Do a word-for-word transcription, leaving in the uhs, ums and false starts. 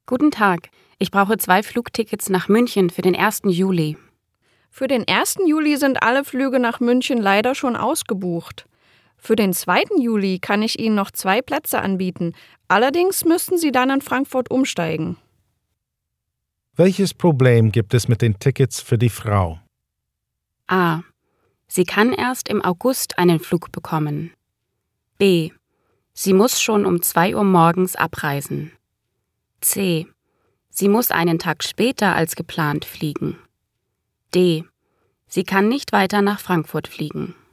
Guten Tag, ich brauche zwei Flugtickets nach München für den ersten Juli. Für den ersten Juli sind alle Flüge nach München leider schon ausgebucht. Für den zweiten Juli kann ich Ihnen noch zwei Plätze anbieten. Allerdings müssten Sie dann in Frankfurt umsteigen. Welches Problem gibt es mit den Tickets für die Frau? A. Sie kann erst im August einen Flug bekommen. B. Sie muss schon um zwei Uhr morgens abreisen. C. Sie muss einen Tag später als geplant fliegen. D. Sie kann nicht weiter nach Frankfurt fliegen.